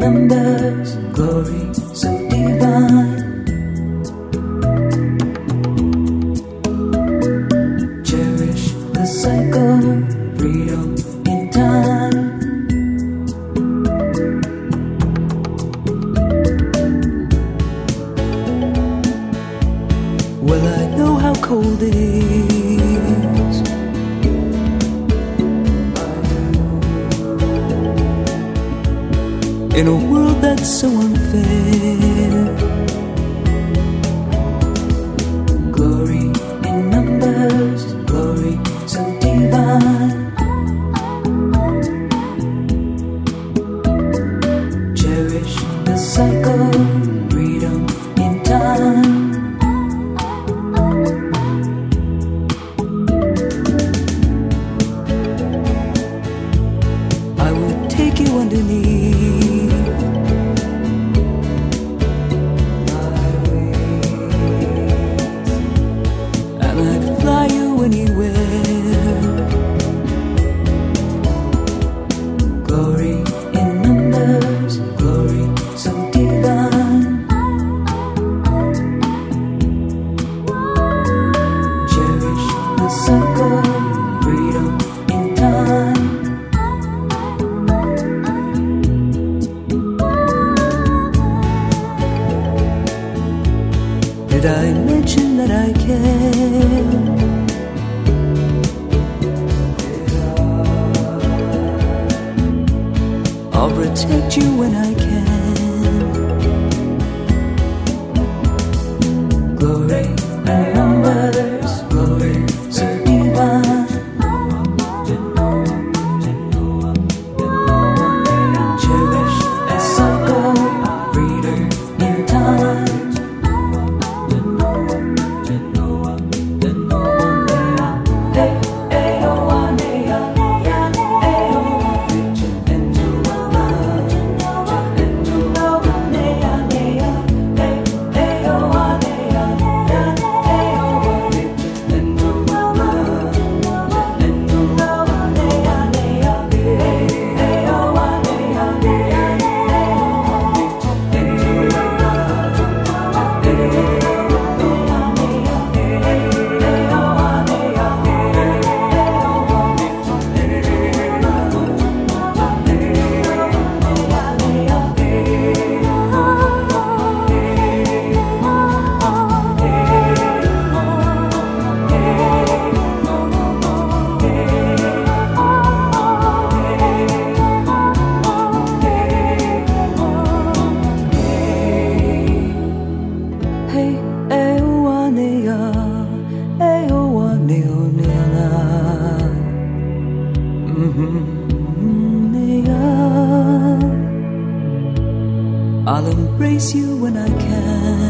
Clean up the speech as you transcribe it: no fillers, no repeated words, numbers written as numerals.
numbers, glory so divine. Cherish the cycle, freedom in time. Well, I know how cold it is. In a world that's so unfair. Glory in numbers, glory so divine. Cherish the cycle, freedom in time. I would take you underneath and I'd fly you anywhere. Glory in numbers, glory so divine. Cherish the cycle, freedom in time. Did I mention that I care? I'll protect you when I can. Glory and numbers, glory so divine. Cherish the cycle, freedom in time. I'll embrace you when I can.